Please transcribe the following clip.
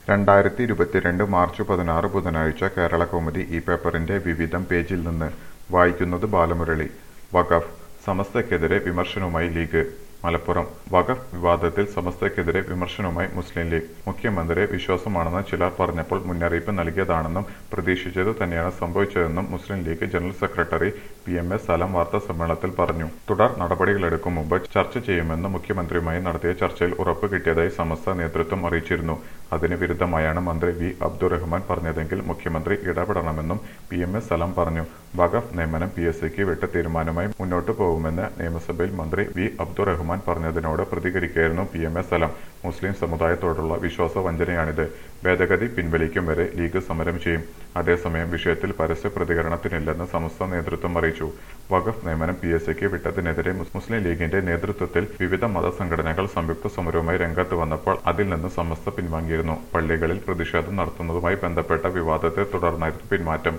2022 March 16 ബുധനാഴ്ച കേരളകൗമുദി ഈ പേപ്പറിന്റെ വിവിധം പേജിൽ നിന്ന് വായിക്കുന്നത് ബാലമുരളി. വഖഫ് സമസ്തയ്ക്കെതിരെ വിമർശനവുമായി ലീഗ്. മലപ്പുറം വഖഫ് വിവാദത്തിൽ സമസ്തയ്ക്കെതിരെ വിമർശനവുമായി മുസ്ലിം ലീഗ്. മുഖ്യമന്ത്രിയെ വിശ്വാസമാണെന്ന് ചിലർ പറഞ്ഞപ്പോൾ മുന്നറിയിപ്പ് നൽകിയതാണെന്നും പ്രതീക്ഷിച്ചത് തന്നെയാണ് സംഭവിച്ചതെന്നും Muslim League general secretary PMS Salam വാർത്താസമ്മേളനത്തിൽ പറഞ്ഞു. തുടർ നടപടികളെടുക്കും മുമ്പ് ചർച്ച ചെയ്യുമെന്ന് മുഖ്യമന്ത്രിയുമായി നടത്തിയ ചർച്ചയിൽ ഉറപ്പ് കിട്ടിയതായി സമസ്ത നേതൃത്വം അറിയിച്ചിരുന്നു. അതിന് വിരുദ്ധമായാണ് മന്ത്രി V അബ്ദുറഹ്മാൻ പറഞ്ഞതെങ്കിൽ മുഖ്യമന്ത്രി ഇടപെടണമെന്നും PMS സലാം പറഞ്ഞു. വഖഫ് നിയമനം PSCക്ക് വിട്ട തീരുമാനമായി മുന്നോട്ടു പോകുമെന്ന് നിയമസഭയിൽ മന്ത്രി V അബ്ദുറഹ്മാൻ പറഞ്ഞതിനോട് പ്രതികരിക്കുകയായിരുന്നു PMS സലാം. മുസ്ലിം സമുദായത്തോടുള്ള വിശ്വാസ വഞ്ചനയാണിത്. ഭേദഗതി പിൻവലിക്കും വരെ ലീഗ് സമരം ചെയ്യും. അതേസമയം വിഷയത്തിൽ പരസ്യ പ്രതികരണത്തിനില്ലെന്ന് സമസ്ത നേതൃത്വം അറിയിച്ചു. വഖഫ് നിയമനം PSCക്ക് വിട്ടതിനെതിരെ മുസ്ലിം ലീഗിന്റെ നേതൃത്വത്തിൽ വിവിധ മതസംഘടനകൾ സംയുക്ത സമരവുമായി രംഗത്ത് വന്നപ്പോൾ അതിൽ നിന്ന് സമസ്ത പിൻവാങ്ങിയിരുന്നു. പള്ളികളിൽ പ്രതിഷേധം നടത്തുന്നതുമായി ബന്ധപ്പെട്ട വിവാദത്തെ തുടർന്നായിരുന്നു പിന്മാറ്റം.